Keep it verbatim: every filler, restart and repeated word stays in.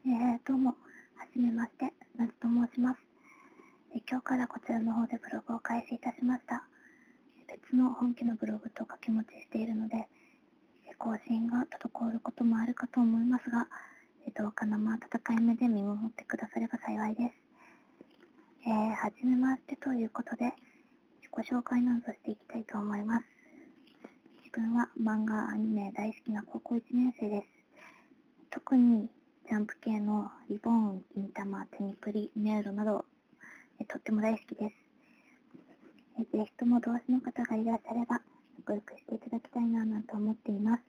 えー、どうも、はじめまして、なずと申します。え今日からこちらの方でブログを開始いたしました。別の本家のブログと掛け持ちしているので、え更新が滞ることもあるかと思いますが、えどうか生温かい目で見守ってくだされば幸いです。えー、はじめましてということで、自己紹介などしていきたいと思います。自分は漫画、アニメ大好きな高校いちねん生です。特にジャンプ系のリボン、銀玉、テニプリ、ネウロなど、えとっても大好きです。えぜひとも同志の方がいらっしゃれば、仲良くしていただきたいななんて思っています。